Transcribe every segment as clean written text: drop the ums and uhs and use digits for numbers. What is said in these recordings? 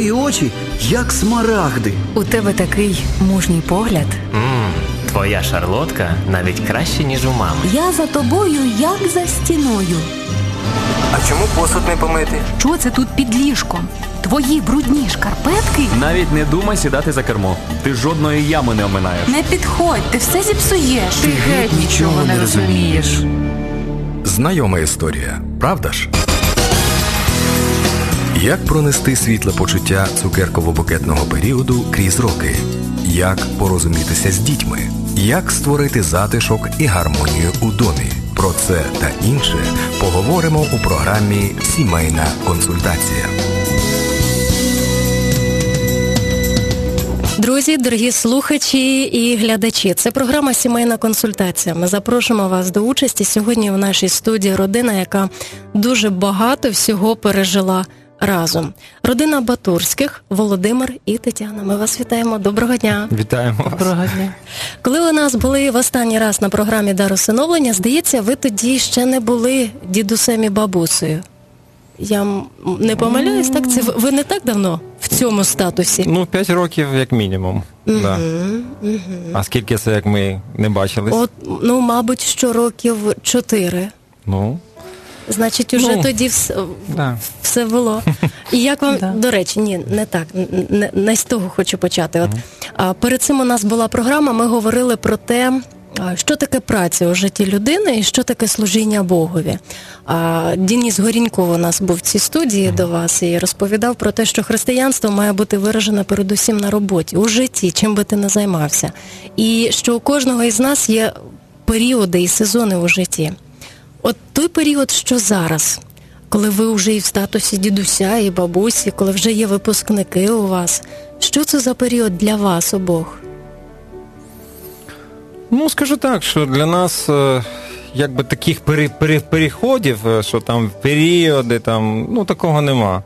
Твої очі, як смарагди. У тебе такий мужній погляд. Твоя шарлотка навіть краще, ніж у мами. Я за тобою, як за стіною. А чому посуд не помити? Що це тут під ліжком? Твої брудні шкарпетки? Навіть не думай сідати за кермо. Ти жодної ями не оминаєш. Не підходь, ти все зіпсуєш. Ти геть нічого не розумієш. Знайома історія, правда ж? Як пронести світле почуття цукерково-букетного періоду крізь роки? Як порозумітися з дітьми? Як створити затишок і гармонію у домі? Про це та інше поговоримо у програмі «Сімейна консультація». Друзі, дорогі слухачі і глядачі, це програма «Сімейна консультація». Ми запрошуємо вас до участі. Сьогодні в нашій студії родина, яка дуже багато всього пережила разом. Родина Батурських, Володимир і Тетяна. Ми вас вітаємо. Доброго дня. Вітаємо вас. Доброго дня. Коли ви нас були в останній раз на програмі «Дар усиновлення», здається, ви тоді ще не були дідусем і бабусею. Я не помиляюсь, так? Це ви не так давно в цьому статусі? 5 років як мінімум. Да. А скільки це, як ми не бачились? Мабуть, що років 4. Значить, уже тоді все було. І як вам, до речі, не так, не з того хочу почати. Перед цим у нас була програма, ми говорили про те, що таке праця у житті людини і що таке служіння Богові. Денис Горіньков у нас був в цій студії до вас і розповідав про те, що християнство має бути виражене передусім на роботі, у житті, чим би ти не займався. І що у кожного із нас є періоди і сезони у житті. От той період, що зараз, коли ви вже і в статусі дідуся, і бабусі, коли вже є випускники у вас, що це за період для вас обох? Скажу так, що для нас якби таких переходів, що там періоди, такого нема.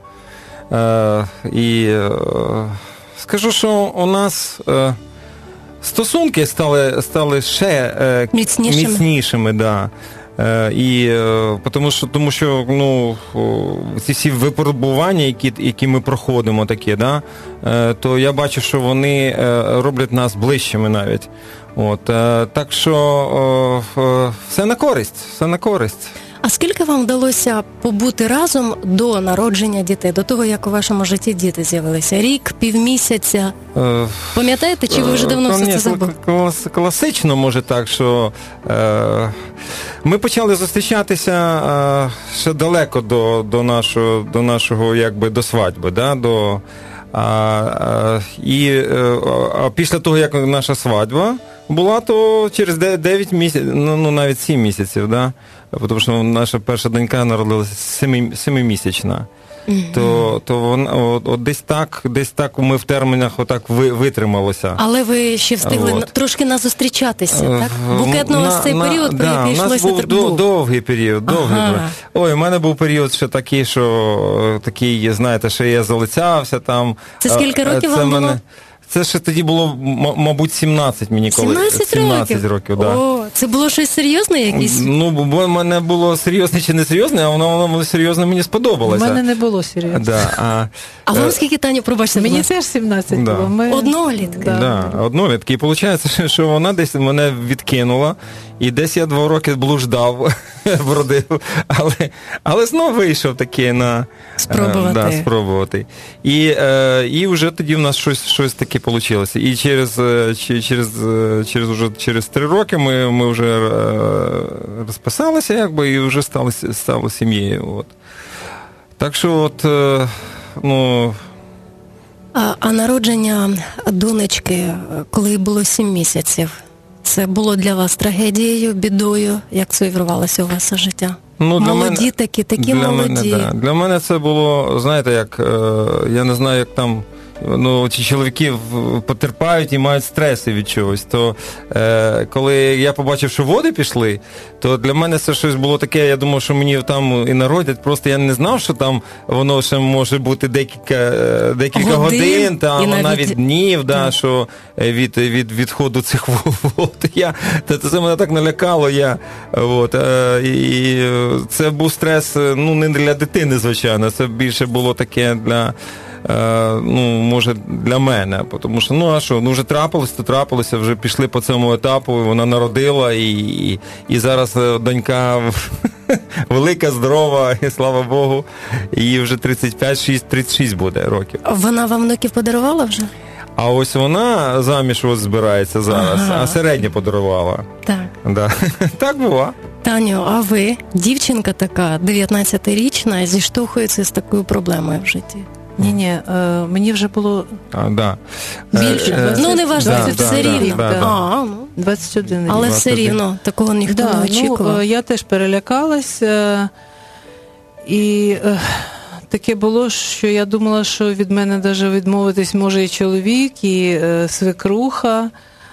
І скажу, що у нас стосунки стали ще міцнішими, да. І тому що ці всі випробування, які ми проходимо такі, да, то я бачу, що вони роблять нас ближчими навіть. Так що все на користь. А скільки вам вдалося побути разом до народження дітей, до того, як у вашому житті діти з'явилися? Рік, півмісяця? Пам'ятаєте, чи ви вже давно все це забули? Класично, може так, що ми почали зустрічатися ще далеко до нашого якби, до свадьби, да, а після того, як наша свадьба була, то через 9 місяців, навіть 7 місяців, да? Тому що наша перша донька народилася 7-місячна. То десь так ми в термінах отак витрималося. Але ви ще встигли трошки назустрічатися, так? Букетно ось цей період, про який йшлося так був. У нас був довгий період. Ой, у мене був період ще такий, що знаєте, що я залицявся там. Це скільки років вам було? Це ще тоді було, мабуть, 17 мені коли. 17 років, да. О, це було щось серйозне якесь? Бо в мене було серйозне чи не серйозне, а воно серйозно мені сподобалося. У мене не було серйозно. Да, а вам скільки, Таню, пробачте? Мені теж 17 було. Однолітки. Однолітки. І виходить, що вона десь мене відкинула, і десь я 2 роки блуждав, бродив, але знову вийшов таки на спробувати. І вже тоді в нас щось таке вийшло. І через 3 роки ми вже розписалися, якби, і вже стали сім'єю. Так що А народження донечки, коли було 7 місяців, це було для вас трагедією, бідою? Як це увірвалося у вас життя? Молоді такі молоді. Для мене це було, знаєте, як, я не знаю, як там, ці чоловіки потерпають і мають стреси від чогось. То коли я побачив, що води пішли, то для мене це щось було таке, я думав, що мені там і народять, просто я не знав, що там воно ще може бути декілька годин там, навіть днів, да, що від відходу цих вод. Це мене так налякало. І це був стрес, не для дитини, звичайно, це більше було таке може, для мене. Тому що, вже трапилося, вже пішли по цьому етапу, вона народила, і зараз донька велика, здорова, і слава Богу, їй вже 35-36 буде років. Вона вам внуків подарувала вже? А ось вона заміж збирається зараз, а середня подарувала. Так. Да. Так бува. Таню, а ви, дівчинка така, 19-річна, зіштовхується з такою проблемою в житті? Ні, мені вже було більше. Не важливо, все рівно. 21 рік. Але все рівно, такого ніхто не очікував. Я теж перелякалась, і таке було, що я думала, що від мене навіть відмовитись може і чоловік, і свекруха.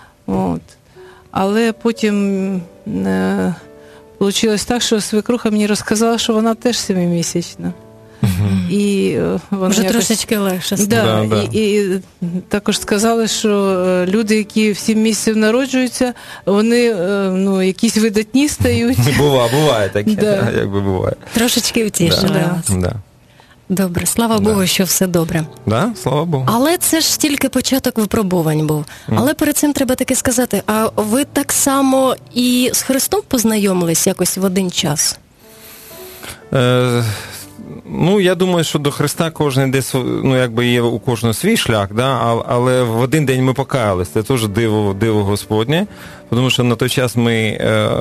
Але потім вийшло так, що свекруха мені розказала, що вона теж 7-місячна. І вже трошечки легше стало. І також сказали, що люди, які в 7 місяців народжуються, вони якісь видатні стають. Буває таке, якби буває. Трошечки втішили вас. Добре, слава Богу, що все добре. Слава Богу. Але це ж тільки початок випробувань був. Але перед цим треба таки сказати, а ви так само і з Христом познайомились якось в один час? Я думаю, що до Христа кожен десь, є у кожного свій шлях, але в один день ми покаялись. Це теж диво Господнє, тому що на той час ми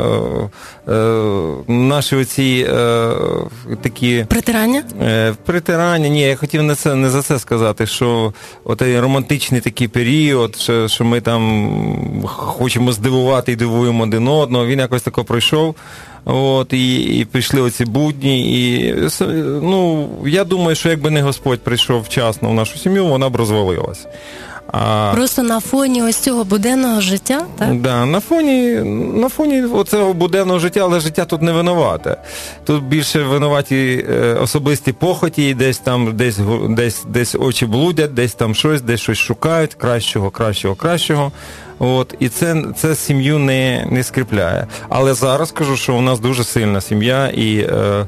наші оці такі... Притирання? Ні, я хотів не за це сказати, що отей романтичний такий період, що ми там хочемо здивувати і дивуємо один одного, він якось тако пройшов. І прийшли оці будні, і я думаю, що якби не Господь прийшов вчасно в нашу сім'ю, вона б розвалилась. Просто на фоні ось цього буденного життя, так? Да, на фоні оцього буденного життя, але життя тут не винувате. Тут більше винуваті особисті похоті, десь очі блудять, десь щось шукають, кращого. І це сім'ю не скріпляє. Але зараз кажу, що у нас дуже сильна сім'я, і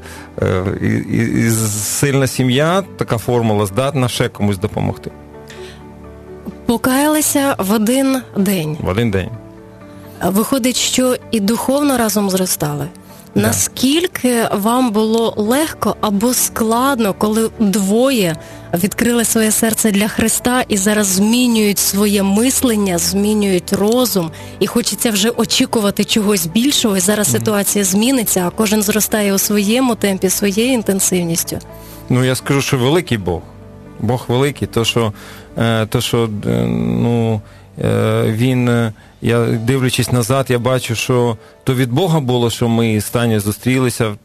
сильна сім'я, така формула, здатна ще комусь допомогти. Покаялися в один день. В один день. Виходить, що і духовно разом зростали. Да. Наскільки вам було легко або складно, коли двоє відкрили своє серце для Христа і зараз змінюють своє мислення, змінюють розум, і хочеться вже очікувати чогось більшого, і зараз ситуація зміниться, а кожен зростає у своєму темпі, своєю інтенсивністю? Я скажу, що великий Бог. Бог великий, то що він, я дивлячись назад, я бачу, що то від Бога було, що ми з Танею зустрілися,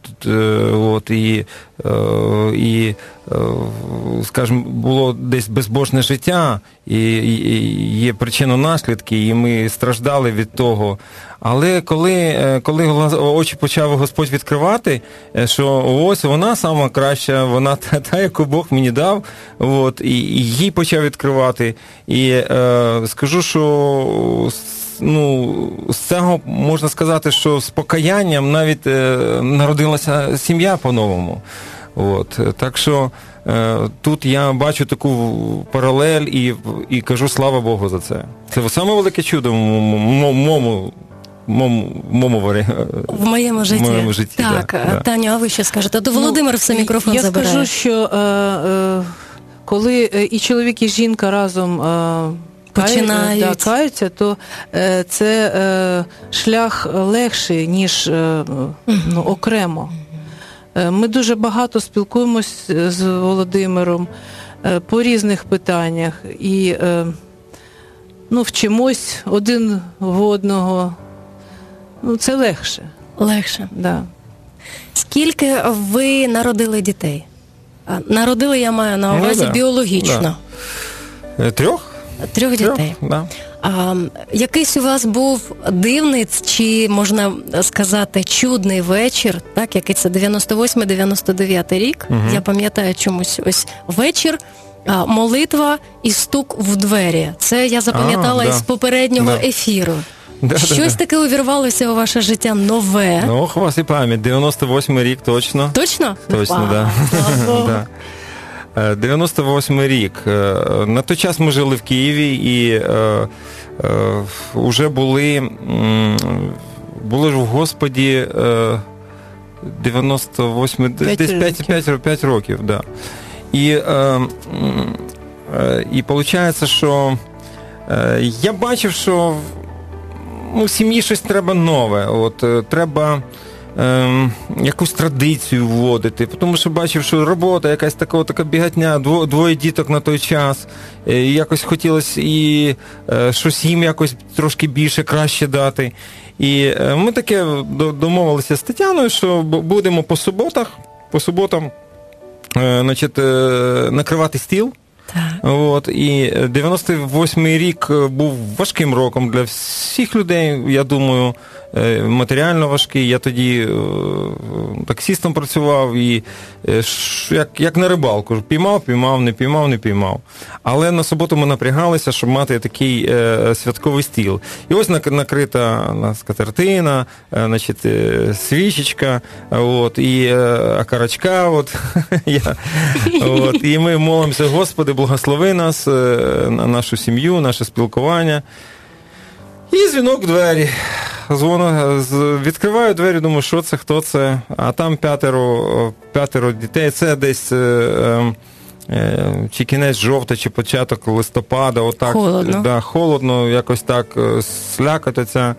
скажімо, було десь безбожне життя, і є причинно-наслідки, і ми страждали від того. Але коли очі почав Господь відкривати, що ось вона сама краща, вона та, яку Бог мені дав, і їй почав відкривати. І скажу, що з цього можна сказати, що з покаянням навіть народилася сім'я по-новому. Так що тут я бачу таку паралель і кажу слава Богу за це. Це саме велике чудо в моєму житті. Так, да. Таню, а ви що скажете? То Володимир все мікрофон забирає. Я скажу, що коли і чоловік, і жінка разом каються, то це шлях легший, ніж окремо. Ми дуже багато спілкуємось з Володимиром по різних питаннях і вчимось один в одного. Це легше. Легше. Да. Скільки ви народили дітей? Народили, я маю на увазі, біологічно. Да. 3? 3 дітей. Да. Якийсь у вас був дивний, чи, можна сказати, чудний вечір, так, який це 98-99 рік, я пам'ятаю чомусь, ось вечір, молитва і стук в двері. Це я запам'ятала із попереднього ефіру. Щось таке увірвалося у ваше життя нове. У вас і пам'ять. 98-й рік точно. Точно? Точно, так. 98-й рік. На той час ми жили в Києві і вже були ж в Господі 98, десь 5 років, да. І виходить, що я бачив, що в сім'ї щось треба нове. Треба якусь традицію вводити, тому що бачив, що робота, якась така бігатня, двоє діток на той час, і якось хотілося і щось їм якось трошки більше, краще дати. І ми таке домовилися з Тетяною, що будемо по суботам, значить, накривати стіл. Так. І 98-й рік був важким роком для всіх людей, я думаю, матеріально важкий. Я тоді таксистом працював і як на рибалку. Піймав, не піймав. Але на суботу ми напрягалися, щоб мати такий святковий стіл. І ось накрита скатертина, значить, свічечка, і окорочка. І ми молимося: Господи, благослови нас, нашу сім'ю, наше спілкування. І дзвінок в двері. Відкриваю двері, думаю, що це, хто це, а там п'ятеро дітей, це десь чи кінець жовтня, чи початок листопада, отак. Холодно. Да, холодно, якось так, слякотиться.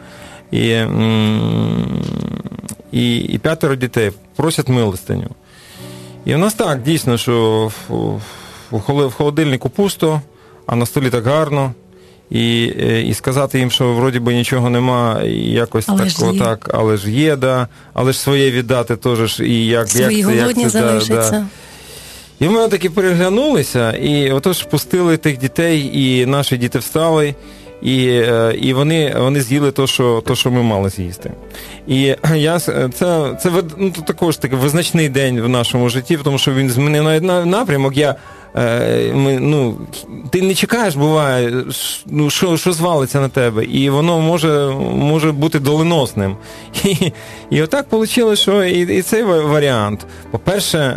І 5 дітей просять милостиню. І в нас так, дійсно, що в холодильнику пусто, а на столі так гарно. І сказати їм, що вроді би нічого нема, і якось так, але ж є, да, але ж своє віддати теж, і як свої голодні залишаться. Да. І ми таки переглянулися, і отож пустили тих дітей, і наші діти встали, і вони з'їли то, що ми мали з'їсти. І це також такий визначний день в нашому житті, тому що він змінив напрямок. Ти не чекаєш, буває, що звалиться на тебе, і воно може бути доленосним. І отак вийшло, що і цей варіант. По-перше,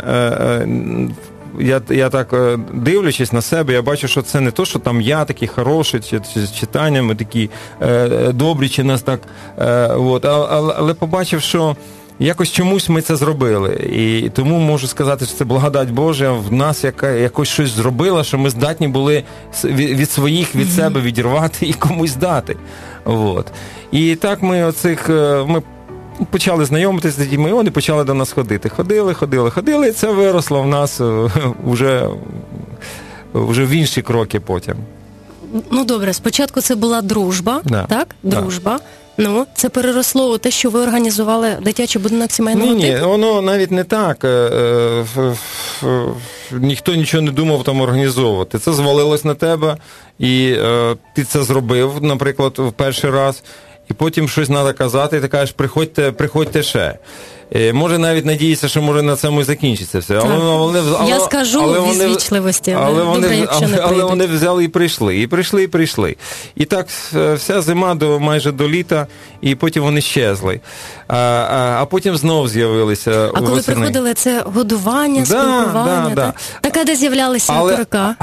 я так дивлячись на себе, я бачу, що це не то, що там я такий хороший, чи читання, ми такі добрі, чи нас так, але побачив, що якось чомусь ми це зробили. І тому можу сказати, що це благодать Божа в нас, яка якось щось зробила, що ми здатні були від себе відірвати і комусь дати. І так ми почали знайомитися з дітьми, і вони почали до нас ходити. Ходили, і це виросло в нас вже в інші кроки потім. Ну, добре, спочатку це була дружба, так? Дружба. Ну, це переросло у те, що ви організували дитячий будинок сімейного типу? Ні, воно навіть не так. Ніхто нічого не думав там організовувати. Це звалилось на тебе, і ти це зробив, наприклад, в перший раз, і потім щось треба казати, і ти кажеш, приходьте ще. Може навіть надіятися, що може на цьому і закінчиться все. Я скажу від звічливості, але вони взяли і прийшли. І так вся зима майже до літа, і потім вони щезли. А потім знов з'явилися. А коли приходили, це годування, спілкування? Так, де з'являлися окорока?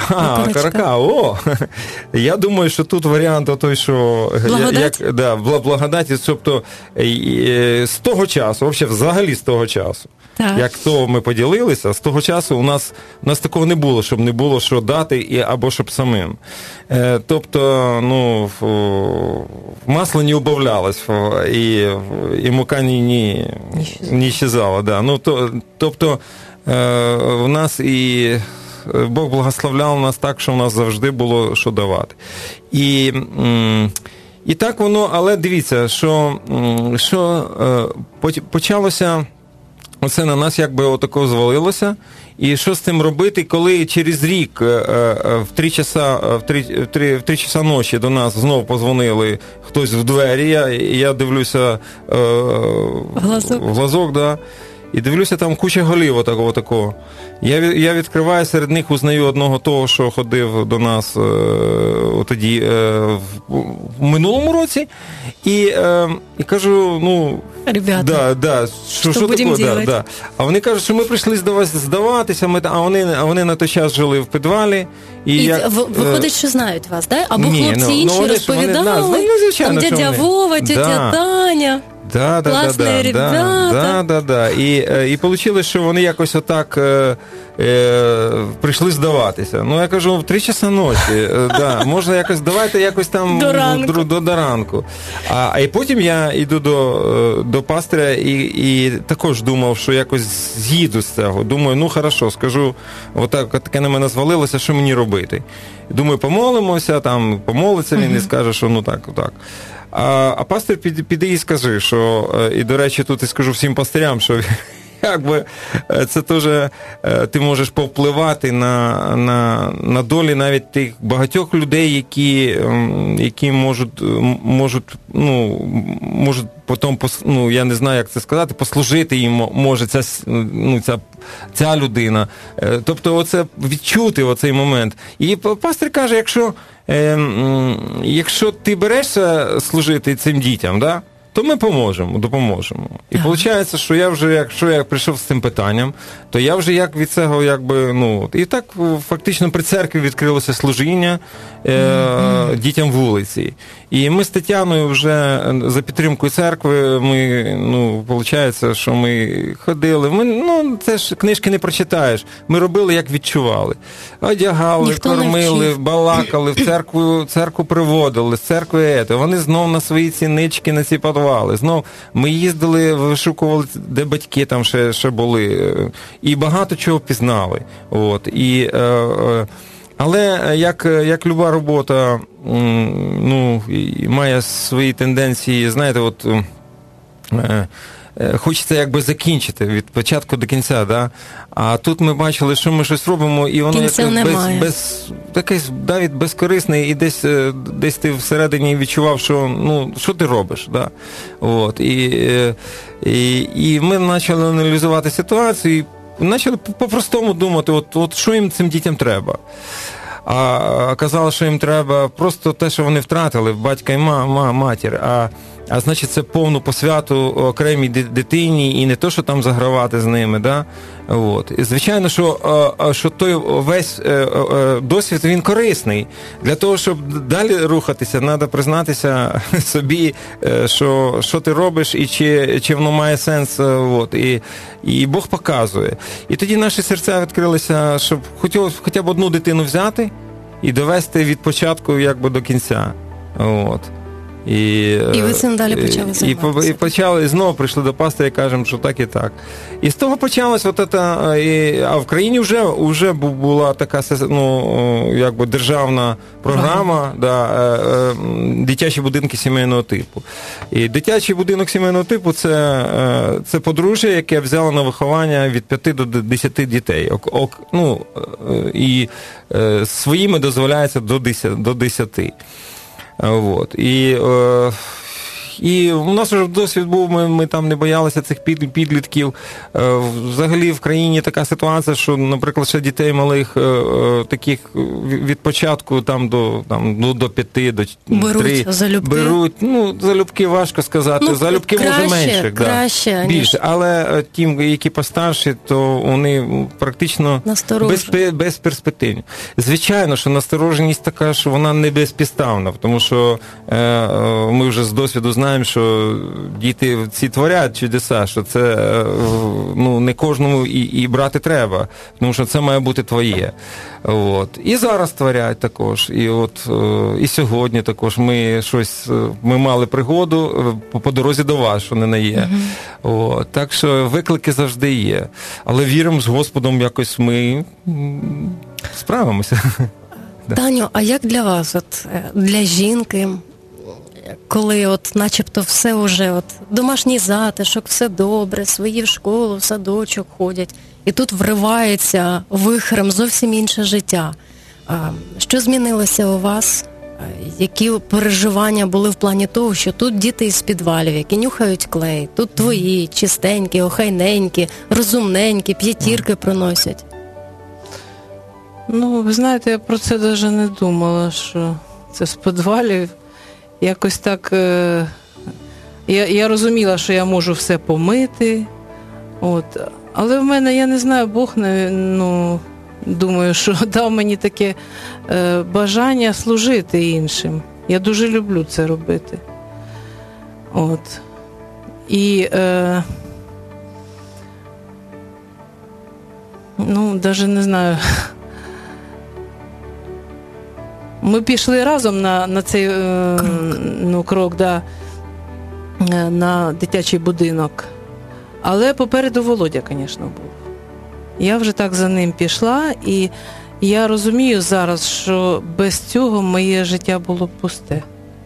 Я думаю, що тут варіант той, що... Благодаті, тобто з того часу, взагалі з того часу, як то ми поділилися, з того часу у нас такого не було, щоб не було що дати або щоб самим. Тобто, масло не убавлялось, і мука не щезала. Да. Тобто, у нас і Бог благословляв нас так, що у нас завжди було що давати. І так воно, але дивіться, що почалося, оце на нас якби отако звалилося, і що з цим робити, коли через рік в 3 часа ночі до нас знов позвонили хтось в двері, я дивлюся в глазок, да, І дивлюся, там куча голів отакого. Я відкриваю, серед них узнаю одного того, що ходив до нас тоді в минулому році. І кажу, ребята, що таке? Да. А вони кажуть, що ми прийшли здаватися, а вони на той час жили в підвалі. І виходить, що знають вас, так? Або хлопці інші розповідали, там дядя Вова, тетя Таня. Класні ребята. І вийшло, що вони якось отак прийшли здаватися. Я кажу, в 3 часа ночі, можна якось, давайте якось там до ранку. А потім я йду до пастиря і також думав, що якось з'їду з цього. Думаю, хорошо, скажу, таке на мене звалилося, що мені робити. Думаю, помолимося, помолиться він і скаже, що так. А пастир піди і скажи, що, і до речі, тут і скажу всім пастирям, що якби це теж ти можеш повпливати на долі навіть тих багатьох людей, які можуть потім, я не знаю, як це сказати, послужити їм може ця людина. Тобто оце відчути оцей момент. І пастир каже, якщо ти берешся служити цим дітям, да, то ми допоможемо. І виходить, що якщо я прийшов з цим питанням, то я вже як від цього, і так фактично при церкві відкрилося служіння дітям вулиці. І ми з Тетяною вже за підтримкою церкви, виходить, що ми ходили, це ж книжки не прочитаєш, ми робили, як відчували. Одягали, кормили, балакали, в церкву приводили, з церкви вони знов на свої цінички, на ці підвали. Знов ми їздили, вишукували, де батьки там ще були, і багато чого пізнали. Але як люба робота, має свої тенденції, знаєте, хочеться якби закінчити від початку до кінця, да? А тут ми бачили, що ми щось робимо, і воно якесь навіть безкорисне, і десь ти всередині відчував, що ти робиш, да? І ми почали аналізувати ситуацію, і почали по-простому думати, що їм цим дітям треба. А казали, що їм треба просто те, що вони втратили, батька і матір, а значить, це повну посвяту окремій дитині і не то, що там загравати з ними, да? І звичайно, що той весь досвід, він корисний. Для того, щоб далі рухатися, треба признатися собі, що ти робиш і чи воно має сенс. І Бог показує. І тоді наші серця відкрилися, щоб хоча б одну дитину взяти і довести від початку якби до кінця. І ви цим далі почали займатися. І знову прийшли до пастора і кажемо, що так і так. І з того почалась а в країні вже була така якби державна програма, дитячі будинки сімейного типу. І дитячий будинок сімейного типу це подружжя, яке взяло на виховання від 5 до 10 дітей. І своїми дозволяється до 10. І у нас вже досвід був, ми там не боялися цих підлітків. Взагалі в країні така ситуація, що, наприклад, ще дітей малих таких від початку до 5, до 3. Беруть залюбки? Беруть, залюбки важко сказати. Залюбки може менше. Краще, більше. Але ті, які постарші, то вони практично безперспективні. Звичайно, що настороженість така, що вона не безпідставна, тому що ми вже з досвіду знаємо, що діти ці творять чудеса, що це не кожному і брати треба, тому що це має бути твоє. І зараз творять також. І сьогодні також ми мали пригоду по дорозі до вас, що не є. Так що виклики завжди є. Але віримо, з Господом якось ми справимося. Таню, а як для вас, для жінки, коли начебто все вже, домашній затишок, все добре, свої в школу, в садочок ходять, і тут вривається вихрем зовсім інше життя. Що змінилося у вас? Які переживання були в плані того, що тут діти із підвалів, які нюхають клей, тут твої, чистенькі, охайненькі, розумненькі, п'ятірки приносять? Ну, ви знаєте, я про це навіть не думала, що це з підвалів. Якось так, я розуміла, що я можу все помити, от. Але в мене, я не знаю, Бог, думаю, що дав мені таке бажання служити іншим. Я дуже люблю це робити. От. І, навіть не знаю. Ми пішли разом на цей крок, да, на дитячий будинок. Але попереду Володя, звісно, був. Я вже так за ним пішла, і я розумію зараз, що без цього моє життя було б пусте.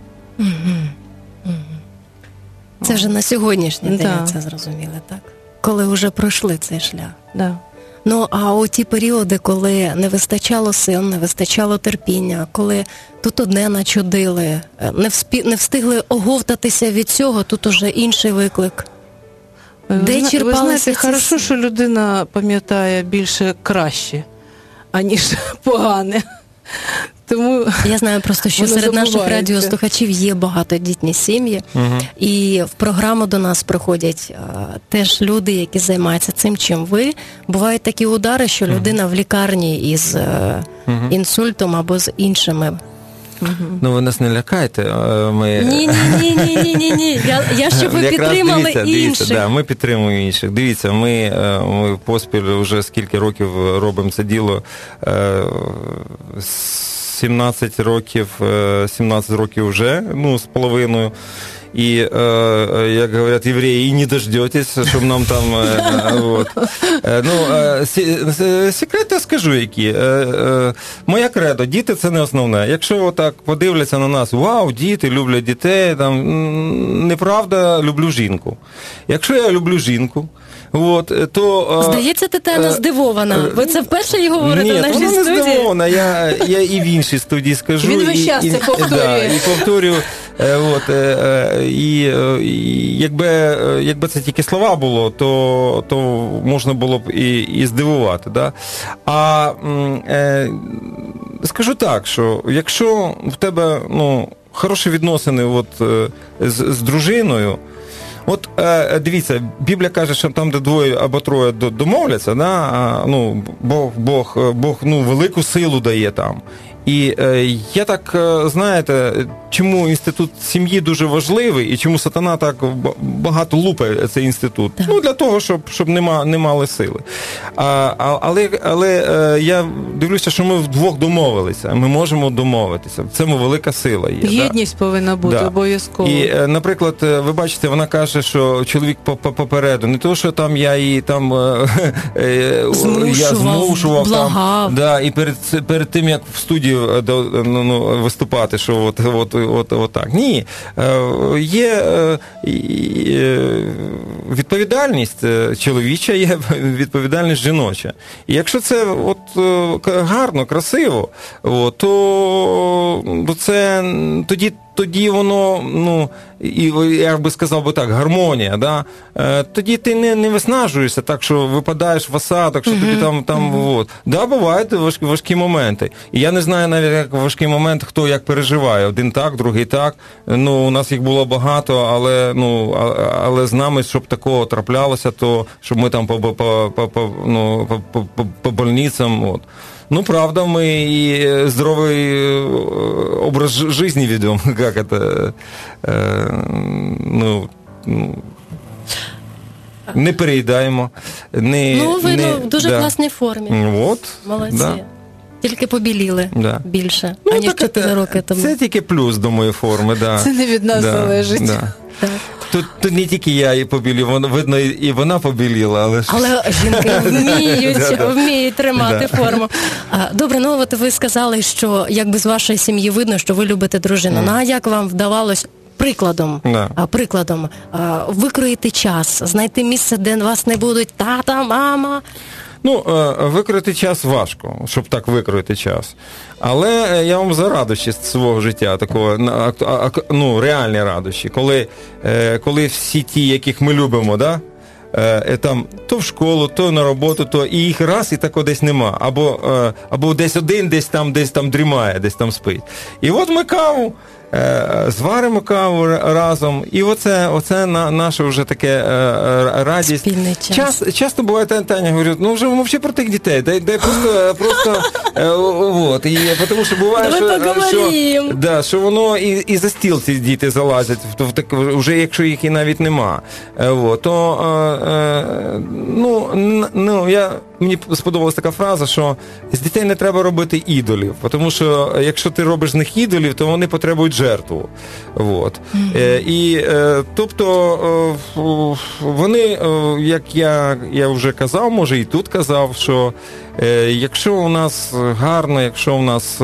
Це вже на сьогоднішній день це зрозуміли, так? Коли вже пройшли цей шлях. Да. Ну, а у ті періоди, коли не вистачало сил, не вистачало терпіння, коли тут одне начудили, не встигли оговтатися від цього, тут уже інший виклик. Де черпалися? Ви знаєте, хорошо, що людина пам'ятає більше краще, аніж погане. Тому я знаю просто, що серед наших радіослухачів є багатодітні сім'ї, і в програму до нас приходять теж люди, які займаються цим, чим ви. Бувають такі удари, що людина в лікарні із інсультом або з іншими. Ну, ви нас не лякайте. Ні. Я щоб ви підтримали інших. Да, ми підтримуємо інших. Дивіться, ми поспіль вже скільки років робимо це діло. 17 років вже, з половиною. І, як говорять євреї, і не дождетесь, щоб нам там... Секрети скажу які. Моя кредо, діти – це не основне. Якщо отак подивляться на нас, вау, діти, люблять дітей, там, неправда, люблю жінку. Якщо я люблю жінку, то... Здається, Тетяна здивована. Ви це вперше їй говорите в нашій студії? Ні, вона не здивована. Я і в іншій студії скажу. Він весь час це повторює. І повторюю. І якби це тільки слова було, то можна було б і здивувати. Да? А скажу так, що якщо в тебе хороші відносини з дружиною, дивіться, Біблія каже, що там, де двоє або троє домовляться, Бог велику силу дає там. І я так, знаєте, чому інститут сім'ї дуже важливий і чому сатана так багато лупає цей інститут? Так. Для того, щоб не мали сили. Але я дивлюся, що ми вдвох домовилися. Ми можемо домовитися. В цьому велика сила є. Єдність повинна бути обов'язково. І, наприклад, ви бачите, вона каже, що чоловік попереду. Не то, що там я її там змушував, благав. І перед тим, як в студії виступати, що от так. Ні. Є відповідальність чоловіча, є відповідальність жіноча. І якщо це гарно, красиво, то це тоді воно, і я би сказав би так, гармонія, да? Тоді ти не виснажуєшся так, що випадаєш в осадок, що тобі там. Да, бувають важкі моменти. І я не знаю навіть, як важкий момент, хто як переживає. Один так, другий так. У нас їх було багато, але з нами, щоб такого траплялося, то щоб ми там по больницям, правда, мы и здоровый образ жизни ведем, как это, не переїдаємо. Ви в дуже класній формі. Молодці. Да. Тільки побіліли більше, аніж 4 роки тому. Це тільки плюс до моєї форми, да. Це не від нас залежить. Да. Так. Тут не тільки я її побілів, видно, і вона побіліла, але жінки вміють тримати форму. Добре, ви сказали, що якби з вашої сім'ї видно, що ви любите дружину. А як вам вдавалось прикладом викроїти час, знайти місце, де вас не будуть тата, мама? Викроїти час важко, щоб так викроїти час. Але я вам за радощі з свого життя, такого, реальні радощі, коли всі ті, яких ми любимо, да? Там то в школу, то на роботу, то і їх раз, і тако десь нема. Або десь один, десь там дрімає, десь там спить. І от ми каву, зваримо каву разом, і оце наше вже таке радість. Спільний час. Часто буває, Таня говорить, вже мовчи про тих дітей, дай просто от. І тому що буває, що воно і за стіл ці діти залазять, вже якщо їх і навіть нема. Мені сподобалась така фраза, що з дітей не треба робити ідолів, тому що якщо ти робиш з них ідолів, то вони потребують жертву. От. Тобто вони, як я вже казав, може і тут казав, що якщо у нас гарно, якщо у нас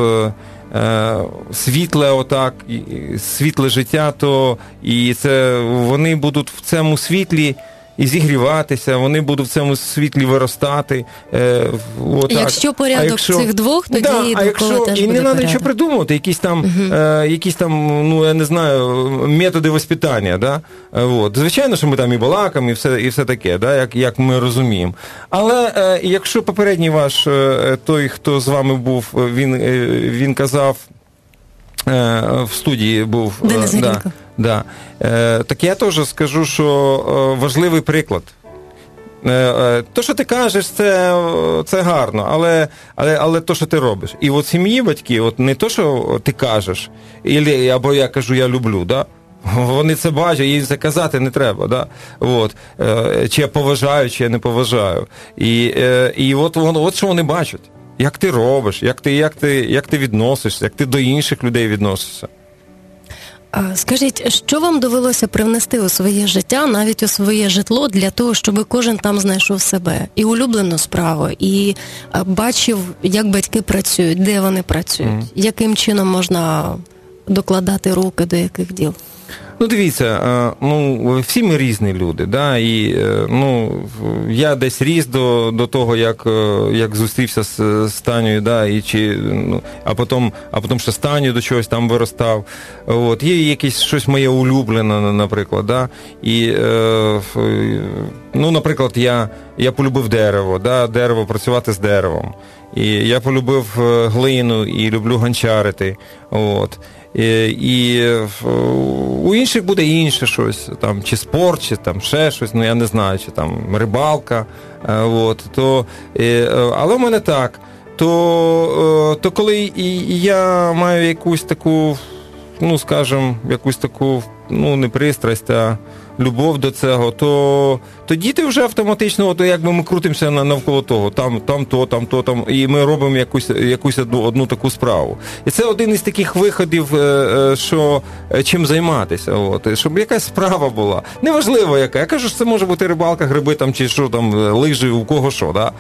світле світле життя, то і вони будуть в цьому світлі і зігріватися, вони будуть в цьому світлі виростати. Якщо порядок цих двох, тоді і довкола теж буде і не треба порядок. нічого придумувати, якісь там, я не знаю, методи воспитання, да? Звичайно, що ми там і балакаємо, і все таке, да? як ми розуміємо. Але якщо попередній ваш, той, хто з вами був, він казав, в студії був, Денис Горілко. Да. Так я теж скажу, що важливий приклад. То, що ти кажеш, це гарно, але то, що ти робиш. І от сім'ї батьки, не то, що ти кажеш, або я кажу, я люблю, да? Вони це бачать, їм це казати не треба, да? Чи я поважаю, чи я не поважаю. І от що вони бачать. Як ти робиш, як ти відносишся, як ти до інших людей відносишся. Скажіть, що вам довелося привнести у своє життя, навіть у своє житло, для того, щоб кожен там знайшов себе? І улюблену справу, і бачив, як батьки працюють, де вони працюють, яким чином можна докладати руки до яких діл? Дивіться, всі ми різні люди, да, і я десь ріс до того, як зустрівся з Танею, да, а потім ще з Танею до чогось там виростав. Є якесь щось моє улюблене, наприклад, да, і, наприклад, я полюбив дерево, працювати з деревом. І я полюбив глину і люблю гончарити, І у інших буде інше щось, там, чи спорт, чи там ще щось, я не знаю, чи там рибалка, але в мене так, то коли я маю якусь таку, якусь таку, не пристрасть, а любов до цього, то діти вже автоматично, якби ми крутимося навколо того, там, і ми робимо якусь одну таку справу. І це один із таких виходів, що чим займатися, щоб якась справа була. Неважливо яка. Я кажу, що це може бути рибалка, гриби там, чи що там, лижі, у кого що, да?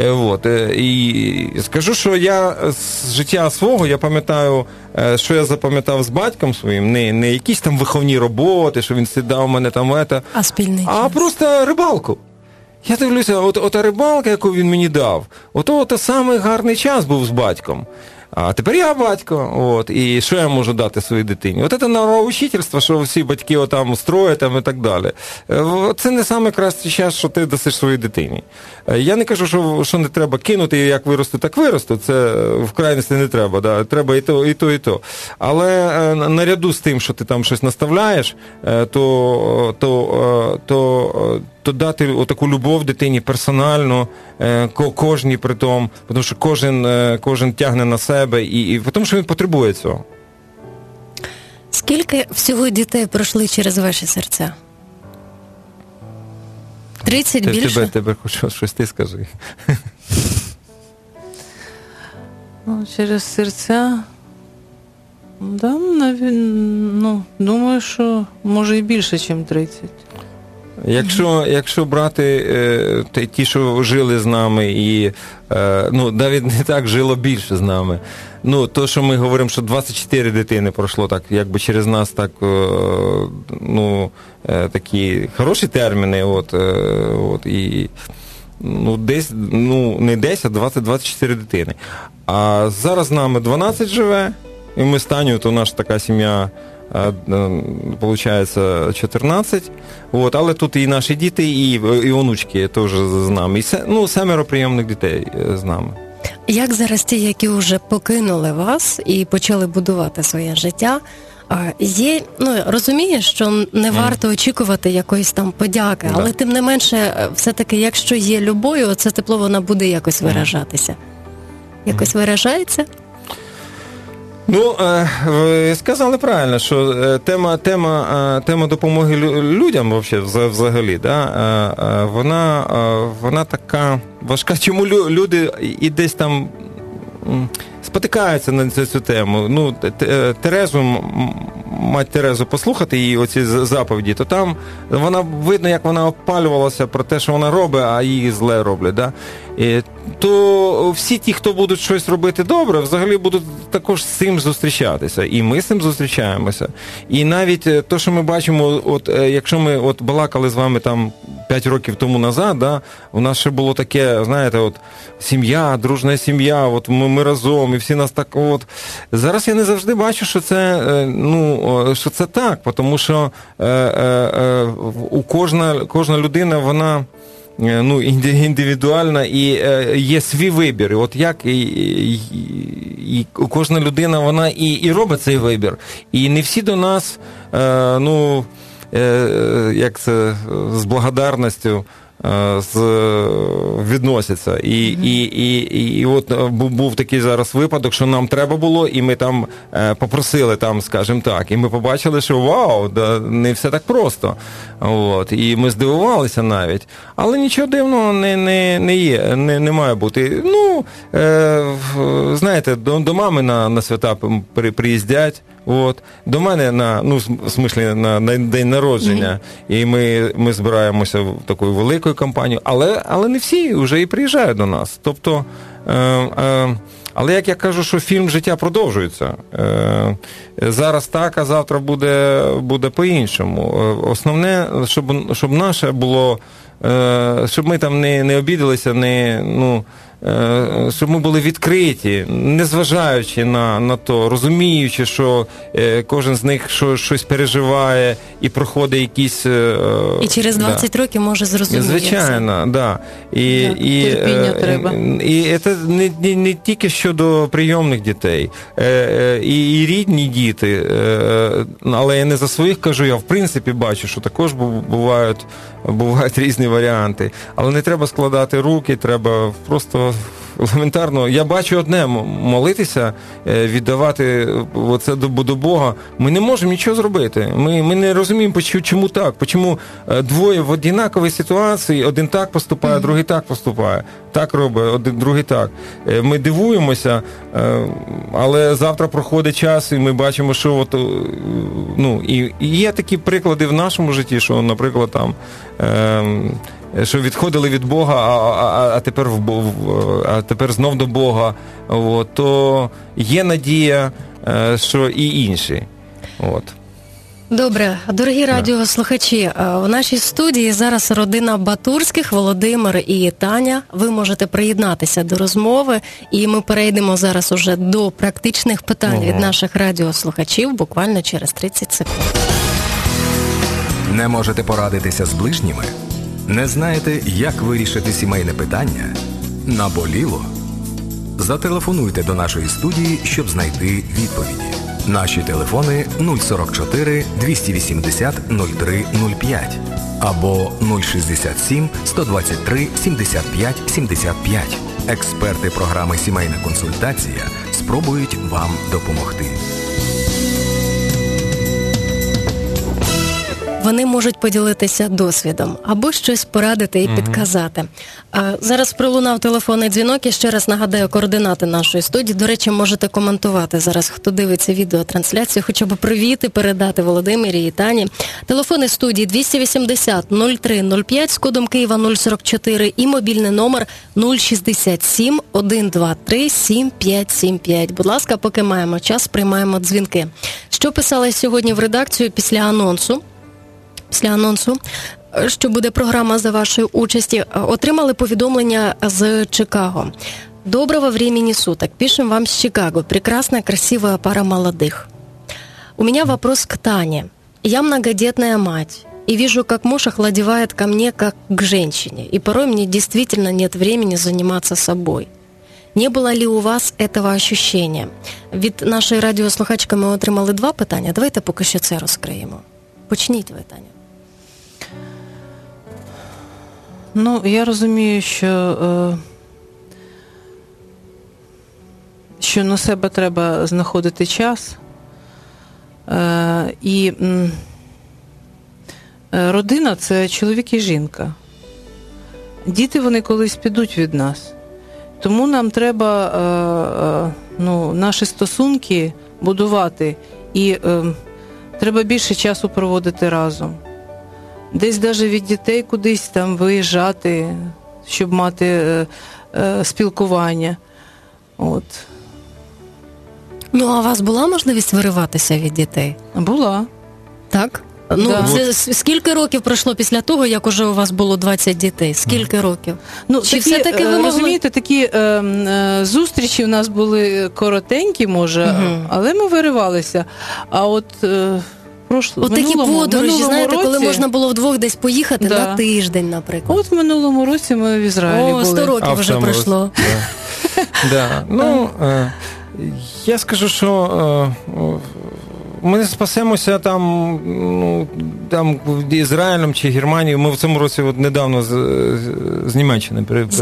І скажу, що я з життя свого, я пам'ятаю, що я запам'ятав з батьком своїм, не якісь там виховні роботи, що він сідав у мене там, а спільний час. А просто рибалку. Я дивлюся, ота рибалка, яку він мені дав, ото самий гарний час був з батьком. А тепер я батько, і що я можу дати своїй дитині? Це нравоучительство, що всі батьки отам строять і так далі. Це не найкращий час, що ти дасиш своїй дитині. Я не кажу, що не треба кинути, як виросту, так виросту. Це в крайності не треба. Да? Треба і то. Але наряду з тим, що ти там щось наставляєш, то дати отаку любов дитині персонально, кожній при тому, тому що кожен тягне на себе, і тому що він потребує цього. Скільки всього дітей пройшли через ваші серця? 30 більше? Тебе хочу щось ти скажи. Через серця, думаю, що може і більше, ніж 30. Якщо брати ті, що жили з нами, і навіть не так жило більше з нами. То, що ми говоримо, що 24 дитини пройшло так, якби через нас так, такі хороші терміни, десь, не 10, а 20-24 дитини. А зараз з нами 12 живе, і ми з Танею, то наша така сім'я, виходить, 14. Але тут і наші діти, і онучки теж з нами. І 7 прийомних дітей з нами. Як зараз ті, які вже покинули вас і почали будувати своє життя, розумієш, що не варто очікувати якоїсь там подяки, але тим не менше, все-таки, якщо є любов, це тепло, вона буде якось виражатися. Якось виражається? Сказали правильно, що тема допомоги людям взагалі, вона така важка. Чому люди і десь там спотикаються на цю тему? Мать Терезу послухати її оці заповіді, то там вона видно, як вона опалювалася про те, що вона робить, а її зле роблять. Да? То всі ті, хто будуть щось робити добре, взагалі будуть також з цим зустрічатися. І ми з цим зустрічаємося. І навіть те, що ми бачимо, якщо ми балакали з вами там 5 років тому назад, у нас ще було таке, знаєте, сім'я, дружна сім'я, ми разом, і всі нас так Зараз я не завжди бачу, що це так, тому що кожна людина, вона індивідуальна і є свій вибір. І кожна людина, вона і робить цей вибір. І не всі до нас, з благодарністю відносяться. І був такий зараз випадок, що нам треба було, і ми там попросили, скажімо так, і ми побачили, що вау, не все так просто. І ми здивувалися навіть. Але нічого дивного не має бути. Знаєте, до мами на свята приїздять, до мене на день народження, і ми збираємося в таку велику компанію, але не всі вже і приїжджають до нас. Тобто, але як я кажу, що фільм життя продовжується. Зараз так, а завтра буде по-іншому. Основне, щоб наше було, щоб ми там не обідалися, щоб ми були відкриті, незважаючи на то, розуміючи, що кожен з них щось переживає і проходить якісь... І через 20 років може зрозуміти. Звичайно, так. Терпіння треба. І це не тільки щодо прийомних дітей, і рідні діти, але я не за своїх кажу, я в принципі бачу, що також бувають різні варіанти. Але не треба складати руки, треба просто елементарно. Я бачу одне, молитися, віддавати це до Бога. Ми не можемо нічого зробити. Ми не розуміємо, чому так. Чому двоє в однаковій ситуації, один так поступає, другий так поступає. Так робить, другий так. Ми дивуємося, але завтра проходить час, і ми бачимо, що і є такі приклади в нашому житті, що, наприклад, там що відходили від Бога, а тепер знов до Бога, то є надія, що і інші. Добре, дорогі радіослухачі, в нашій студії зараз родина Батурських, Володимир і Таня. Ви можете приєднатися до розмови, і ми перейдемо зараз уже до практичних питань від наших радіослухачів буквально через 30 секунд. Не можете порадитися з ближніми? Не знаєте, як вирішити сімейне питання? Наболіло? Зателефонуйте до нашої студії, щоб знайти відповіді. Наші телефони 044 280 0305 або 067 123 75 75. Експерти програми «Сімейна консультація» спробують вам допомогти. Вони можуть поділитися досвідом або щось порадити і підказати. Зараз пролунав телефонний дзвінок, і ще раз нагадаю координати нашої студії. До речі, можете коментувати зараз, хто дивиться відеотрансляцію, хоча б привіти передати Володимирі і Тані. Телефони студії 280-0305 з кодом Києва 044 і мобільний номер 067 123 7575. Будь ласка, поки маємо час, приймаємо дзвінки. Що писали сьогодні в редакцію після анонсу? що буде програма за вашої участі. Отримали повідомлення з Чикаго. Доброго времени суток. Пишем вам с Чикаго. Прекрасная, красивая пара молодых. У меня вопрос к Тане. Я многодетная мать. И вижу, как муж охладевает ко мне, как к женщине. И порой мне действительно нет времени заниматься собой. Не було ли у вас этого ощущения? Від нашої радіослухачки ми отримали 2 питання. Давайте поки що це розкриємо. Почніть ви, Таня. Ну, я розумію, що на себе треба знаходити час. І родина – це чоловік і жінка. Діти, вони колись підуть від нас. Тому нам треба наші стосунки будувати і треба більше часу проводити разом. Десь навіть від дітей кудись там виїжджати, щоб мати спілкування. От. Ну, а у вас була можливість вириватися від дітей? Була. Так? Ну, да. Це скільки років пройшло після того, як уже у вас було 20 дітей? Скільки років? Ну, чи все-таки ви могли... Розумієте, такі зустрічі у нас були коротенькі, може, але ми виривалися. А от такі подорожі, знаєте, році... коли можна було вдвох десь поїхати на тиждень, наприклад. От в минулому році ми в Ізраїлі були. 100 років вже пройшло. Ну, я скажу, що ми не спасемося там Ізраїлем чи Германією. Ми в цьому році недавно з Німеччини.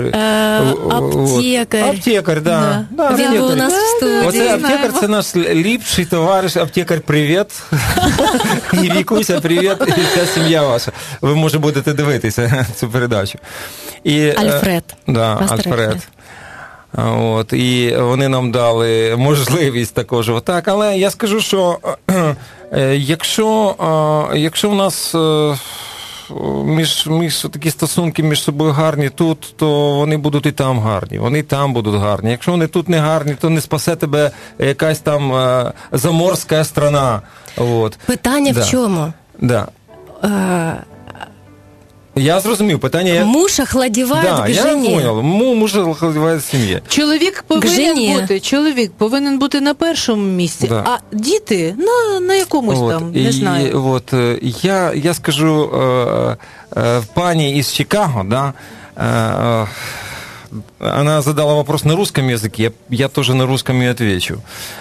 Аптекар, да. Він був у нас в студії. Оце аптекар – це наш ліпший товариш. Аптекар, привіт. І Вікуся, привіт. І вся сім'я ваша. Ви, може, будете дивитися цю передачу. Альфред. Альфред. От, і вони нам дали можливість також. Так, але я скажу, що якщо в нас такі стосунки між собою гарні тут, то вони будуть і там гарні. Вони і там будуть гарні. Якщо вони тут не гарні, то не спасе тебе якась там заморська страна. От. Питання в чому? Да. Я зрозумів, питання... Муж охладевает к жене. Я понял. Муж охладевает в сім'ї. Чоловік повинен бути на першому місці, а діти на якомусь там, не знаю. Я скажу пані из Чикаго, она задала вопрос на русском языке, я тоже на русском и отвечу.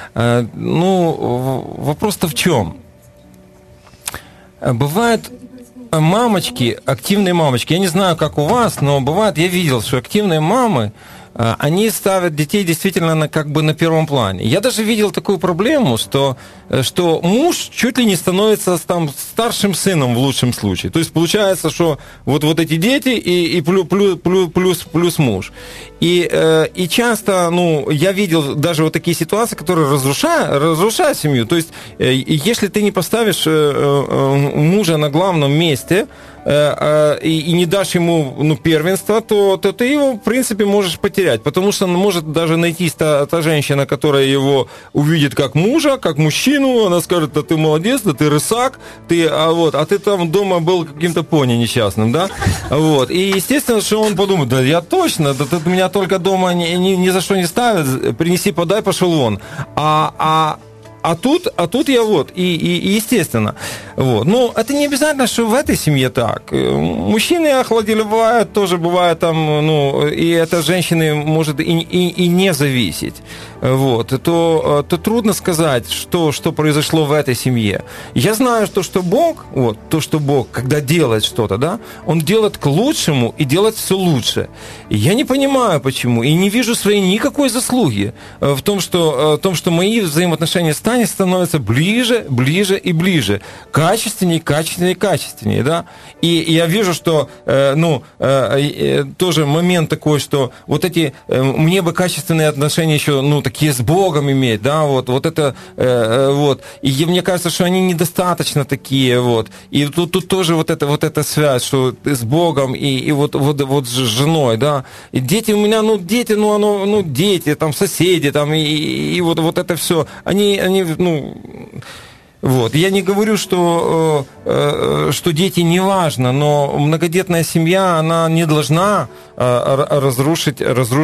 Вопрос-то в чем? Бывает... Мамочки, активные мамочки, я не знаю, как у вас, но бывает, я видел, что активные мамы, они ставят детей действительно на первом плане. Я даже видел такую проблему, что муж чуть ли не становится там старшим сыном в лучшем случае. То есть получается, что вот эти дети и плюс муж. И часто, я видел даже вот такие ситуации, которые разрушают семью. То есть, если ты не поставишь мужа на главном месте, и не дашь ему первенства, то ты его, в принципе, можешь потерять. Потому что может даже найтись та женщина, которая его увидит как мужа, как мужчину, она скажет, да ты молодец, да ты рысак, а ты там дома был каким-то пони несчастным, да? Вот. И, естественно, что он подумает, да я точно, да ты меня только дома ни за что не ставят, принеси, подай, пошел вон. А тут я и естественно. Вот. Но это не обязательно, что в этой семье так. Мужчины охладевают, тоже бывает там, и от женщины может и не зависеть. Вот. То трудно сказать, что произошло в этой семье. Я знаю, что Бог, когда делает что-то, да, Он делает к лучшему и делает все лучше. И я не понимаю, почему, и не вижу своей никакой заслуги в том, что мои взаимоотношения с Таней становятся ближе, ближе и ближе. Качественнее, качественнее, качественнее, да. И я вижу, что, тоже момент такой, что вот эти, мне бы качественные отношения еще, такие с Богом иметь, да, вот это, И мне кажется, что они недостаточно такие, вот. И тут тоже вот эта связь, что с Богом и вот с женой, да. И дети у меня, дети, там, соседи, там, и вот это все, они, Вот. Я не говорю, что дети не важно, но многодетная семья, она не должна разрушить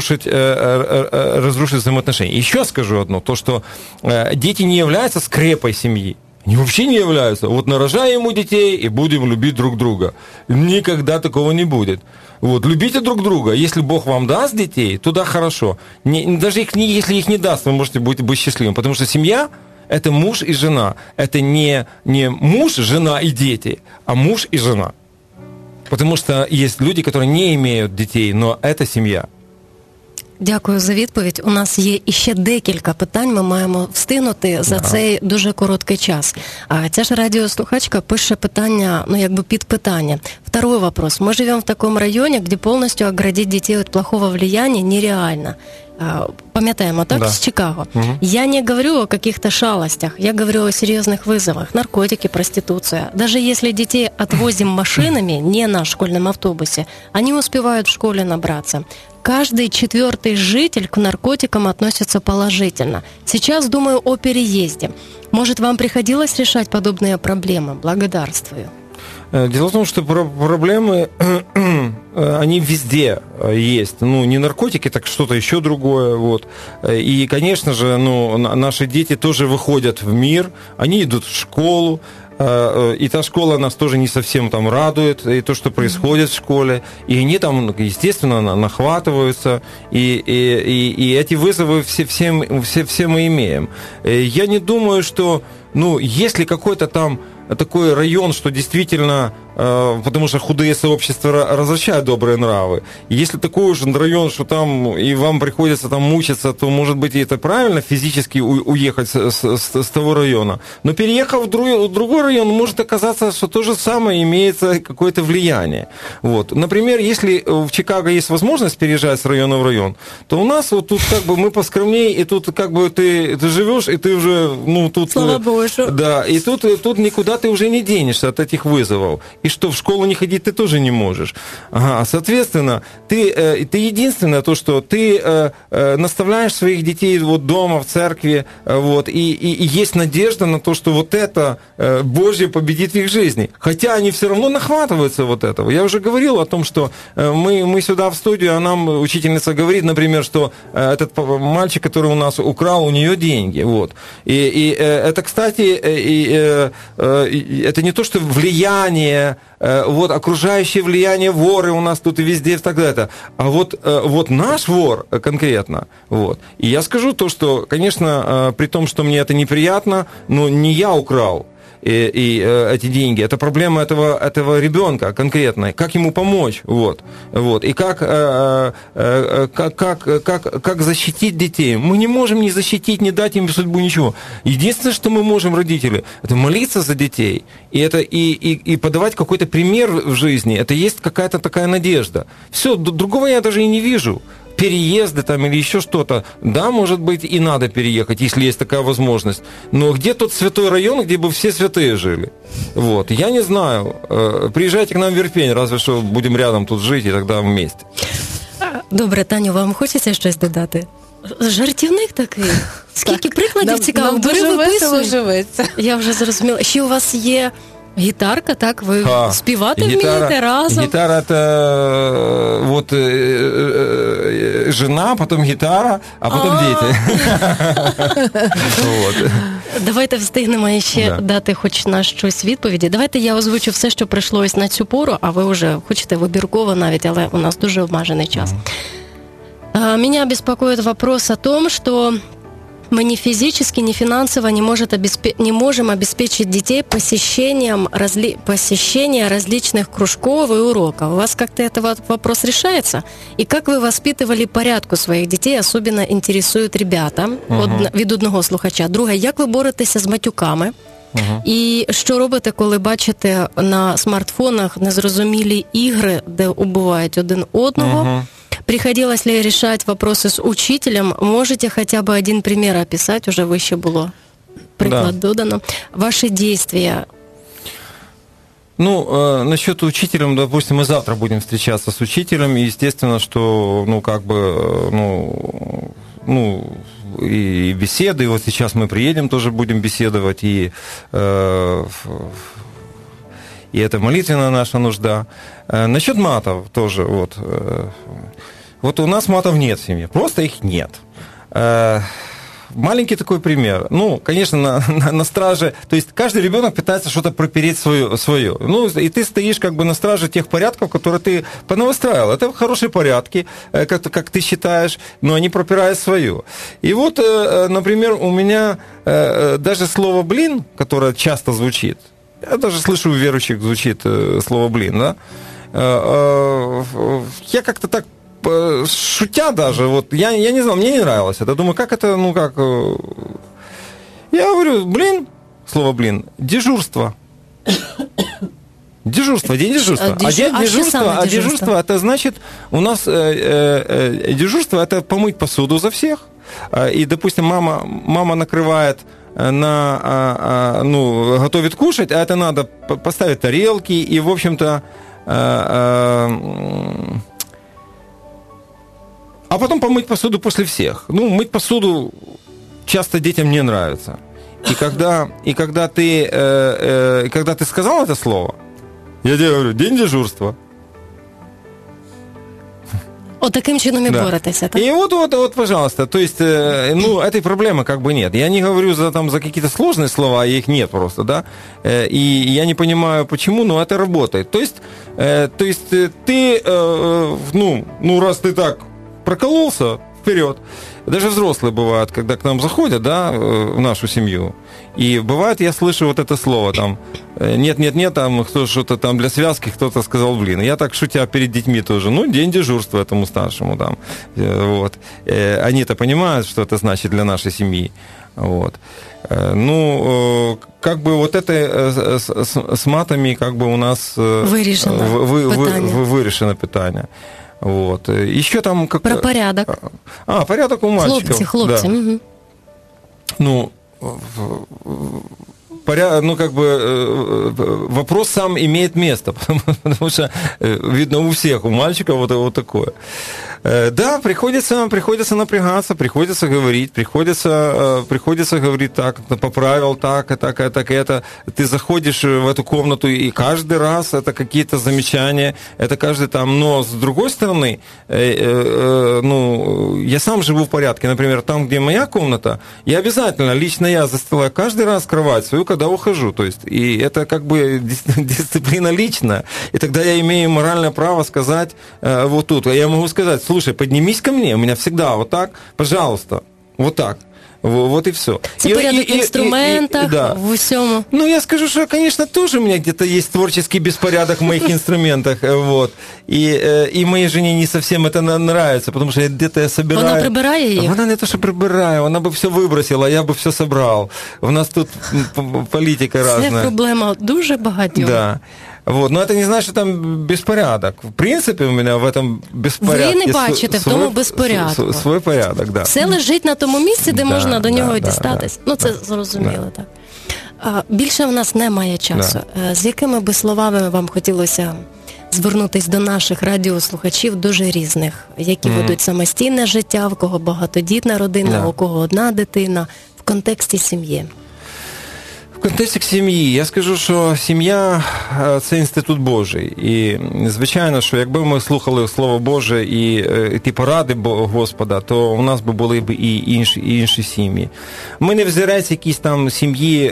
взаимоотношения. Еще скажу одно, то, что дети не являются скрепой семьи. Они вообще не являются. Вот нарожаем ему детей и будем любить друг друга. Никогда такого не будет. Вот, любите друг друга. Если Бог вам даст детей, то да, хорошо. Даже если их не даст, вы можете быть счастливым. Потому что семья – это муж и жена. Это не муж, жена и дети, а муж и жена. Потому что есть люди, которые не имеют детей, но это семья. Дякую за відповідь. У нас є іще декілька питань, ми маємо встигнути за цей дуже короткий час. А ця ж радіослухачка пише питання, якби підпитання. Второй вопрос. Мы живем в таком районе, где полностью оградить детей от плохого влияния нереально. Пам'ятаємо, так, с Чикаго. Угу. Я не говорю о каких-то шалостях, я говорю о серьезных вызовах. Наркотики, проституция. Даже если детей отвозим машинами, не на школьном автобусе, они успевают в школе набраться. Каждый 4-й житель к наркотикам относится положительно. Сейчас думаю о переезде. Может, вам приходилось решать подобные проблемы? Благодарствую. Дело в том, что проблемы, они везде есть. Не наркотики, так что-то еще другое. Вот. И, конечно же, наши дети тоже выходят в мир, они идут в школу, и та школа нас тоже не совсем там радует, и то, что происходит в школе, и они там, естественно, нахватываются, и эти вызовы все мы имеем. Я не думаю, что, если какой-то там такой район, что действительно, потому что худые сообщества развращают добрые нравы. Если такой уже район, что там и вам приходится там мучиться, то, может быть, и это правильно физически уехать с того района. Но переехав в другой район, может оказаться, что то же самое имеется какое-то влияние. Вот. Например, если в Чикаго есть возможность переезжать с района в район, то у нас вот тут как бы мы поскромнее, и тут как бы ты живешь, и ты уже, тут... Слава Богу. Да, и тут никуда ты уже не денешься от этих вызовов. И что, в школу не ходить ты тоже не можешь. Соответственно, ты единственное то, что ты наставляешь своих детей вот дома, в церкви, вот, и есть надежда на то, что вот это Божье победит в их жизни. Хотя они все равно нахватываются вот этого. Я уже говорил о том, что мы сюда в студию, а нам учительница говорит, например, что этот мальчик, который у нас украл, у нее деньги. Вот. И это, кстати, это не то, что влияние, вот окружающее влияние, воры у нас тут и везде, и так далее. А вот наш вор конкретно. Вот. И я скажу то, что, конечно, при том, что мне это неприятно, но не я украл и эти деньги. Это проблема этого ребенка конкретная. Как ему помочь? Вот. И как защитить детей? Мы не можем ни защитить, ни дать им судьбу, ничего. Единственное, что мы можем, родители, это молиться за детей и подавать какой-то пример в жизни. Это есть какая-то такая надежда. Все, другого я даже и не вижу. Переезды там или еще что-то. Да, может быть, и надо переехать, если есть такая возможность. Но где тот святой район, где бы все святые жили? Вот. Я не знаю. Приезжайте к нам в Ірпінь, разве що будем рядом тут жить, и тогда вместе. Добре, Таню, вам хочеться щось додати? Жартівник такий. Скільки прикладів цікавих. Нам дуже весело живеться. Я вже зрозуміла. Ще у вас є гітарка, так? Ви співати вмієте разом? Гитара – это вот жена, потом гитара, а потом дети. Давайте встигнемо ще дати хоч на щось відповіді. Давайте я озвучу все, що прийшло ось на цю пору, а ви вже хочете вибірково навіть, але у нас дуже обмежений час. Меня беспокоит вопрос о том, что мы ни физически, ни финансово не можем обеспечить детей посещения различных кружков и уроков. У вас как-то этот вопрос решается? И как вы воспитывали порядку своих детей, особенно интересуют ребята, від одного слухача. Друге, як ви боретеся з матюками? І що робите, коли бачите на смартфонах незрозумілі ігри, де убивають один одного? Приходилось ли решать вопросы с учителем? Можете хотя бы один пример описать? Уже выше было приклад додано. Ваши действия. Насчет учителя, допустим, мы завтра будем встречаться с учителем, и естественно, что, и беседы, и вот сейчас мы приедем, тоже будем беседовать, и это молитвенная наша нужда. Насчет матов тоже, вот у нас матов нет в семье, просто их нет. Маленький такой пример. Конечно, на страже, то есть каждый ребенок пытается что-то пропереть свое. И ты стоишь как бы на страже тех порядков, которые ты понавыстраивал. Это хорошие порядки, как ты считаешь, но они пропирают свое. И вот, например, у меня даже слово «блин», которое часто звучит, я даже слышу, у верующих звучит слово «блин», да? Я как-то так, шутя даже, я не знал, мне не нравилось это. Думаю, как это, Я говорю, слово «блин», дежурство. Дежурство, день дежурства. А дежурство, это значит, у нас дежурство, это помыть посуду за всех. И, допустим, мама накрывает готовит кушать, а это надо поставить тарелки и, в общем-то, а потом помыть посуду после всех. Мыть посуду часто детям не нравится. И когда ты сказал это слово, я тебе говорю, день дежурства. Таким чином и боретеся, так? И вот, пожалуйста, то есть, этой проблемы как бы нет. Я не говорю за какие-то сложные слова, их нет просто, да, и я не понимаю, почему, но это работает. То есть ты, раз ты так прокололся, вперед. Даже взрослые бывают, когда к нам заходят, да, в нашу семью, и бывает, я слышу вот это слово, там, нет, там, кто что-то там для связки, кто-то сказал, блин. Я так шутя перед детьми тоже, день дежурства этому старшему, там, вот. Они-то понимают, что это значит для нашей семьи, вот. Как бы вот это с матами, как бы у нас вирішено питання. Вот. Еще там про порядок. Порядок у мальчиков. Хлопцы. Да. Угу. Вопрос сам имеет место, потому что видно у всех, у мальчиков вот такое. Да, приходится напрягаться, приходится говорить, приходится говорить так, поправил так, это. Ты заходишь в эту комнату, и каждый раз это какие-то замечания, это каждый там, но с другой стороны, я сам живу в порядке, например, там, где моя комната, я обязательно, лично я застилаю каждый раз кровать свою, когда ухожу, то есть, и это как бы дисциплина личная, и тогда я имею моральное право сказать вот тут, я могу сказать, слушай, поднимись ко мне, у меня всегда вот так, пожалуйста, вот так. Вот и все. Це порядок в інструментах, да. В усьому. Я скажу, что, конечно, тоже у меня где-то есть творческий беспорядок в моих инструментах, вот. И моей жене не совсем это нравится, потому что где-то я собираю... Она прибирає їх? Она не то, что прибирає, она бы все выбросила, а я бы все собрал. У нас тут политика разная. Це проблема дуже багатьох. Да. Вот. Но это не значит, что там беспорядок. В принципе, у меня в этом беспорядке... Ви не бачите в тому безпорядку. Свой порядок, да. Все лежить на тому місці, де можна до нього дістатись. Це зрозуміло, так. Більше в нас немає часу. З якими би словами вам хотілося звернутися до наших радіослухачів, дуже різних, які ведуть самостійне життя, в кого багатодітна родина, у кого одна дитина, в контексті сім'ї? В контексті сім'ї, я скажу, що сім'я – це інститут Божий. І, звичайно, що якби ми слухали Слово Боже і ті поради Господа, то у нас би були б і інші сім'ї. Ми не взірець якісь там сім'ї,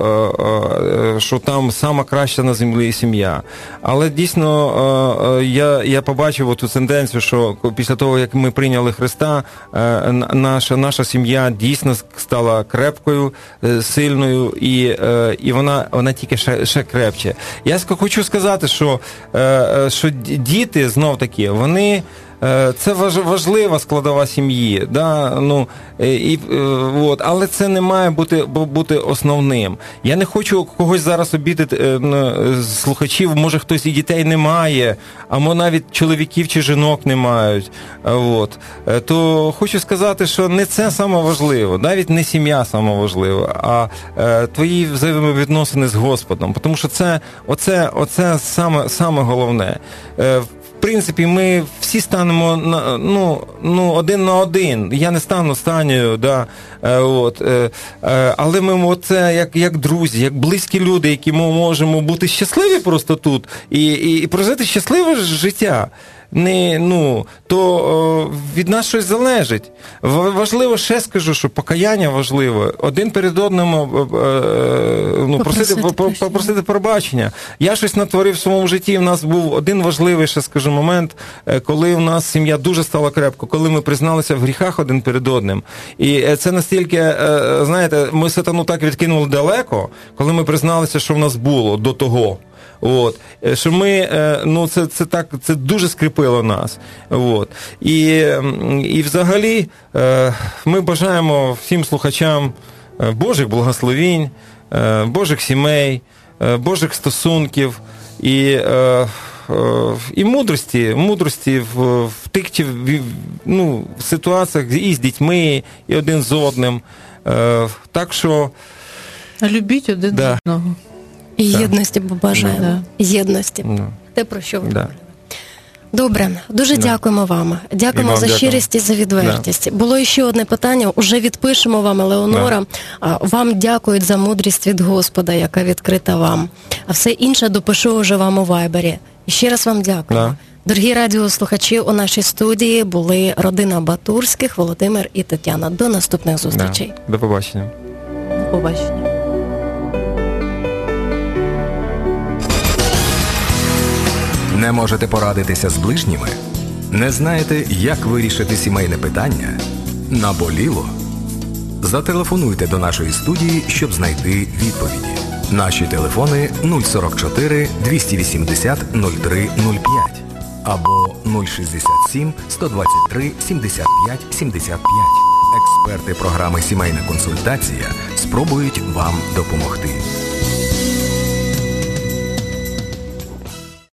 що там сама краща на землі сім'я. Але дійсно я побачив ту тенденцію, що після того, як ми прийняли Христа, наша сім'я дійсно стала крепкою, сильною і вона тільки ще крепче. Я хочу сказати, що діти, знов-таки, вони... Це важлива складова сім'ї, да? Але це не має бути основним. Я не хочу когось зараз обідати з слухачів, може хтось і дітей не має, або навіть чоловіків чи жінок не мають. То хочу сказати, що не це саме важливо, навіть не сім'я саме важлива, а твої взаємовідносини з Господом, тому що це саме головне. принципі, ми всі станемо один на один. Я не стану Станею, да, але ми це як друзі, як близькі люди, які ми можемо бути щасливі просто тут і прожити щасливе життя. То від нас щось залежить. Важливо, ще скажу, що покаяння важливо. Один перед одним попросити пробачення. Я щось натворив в своєму житті, в нас був один важливий, ще скажу, момент, коли у нас сім'я дуже стала крепко, коли ми призналися в гріхах один перед одним. І це настільки, знаєте, ми сатану так відкинули далеко, коли ми призналися, що в нас було до того. Що ми, це дуже скріпило нас. І взагалі ми бажаємо всім слухачам Божих благословінь, Божих сімей, Божих стосунків і мудрості в тих ситуаціях і з дітьми, і один з одним. Так що... Любіть один одного. І єдності побажаємо. Да. Єдності. Те, про що ви говорили. Добре, дуже дякуємо вам. Дякуємо за щирість і за відвертість. Було ще одне питання, уже відпишемо вам, Елеонора. Вам дякують за мудрість від Господа, яка відкрита вам. А все інше допишу уже вам у Вайбері. І ще раз вам дякую. Дорогі радіослухачі, у нашій студії були родина Батурських, Володимир і Тетяна. До наступних зустрічей. До побачення. До побачення. Не можете порадитися з ближніми? Не знаєте, як вирішити сімейне питання? Наболіло? Зателефонуйте до нашої студії, щоб знайти відповіді. Наші телефони 044 280 0305 або 067 123 75 75. Експерти програми «Сімейна консультація» спробують вам допомогти.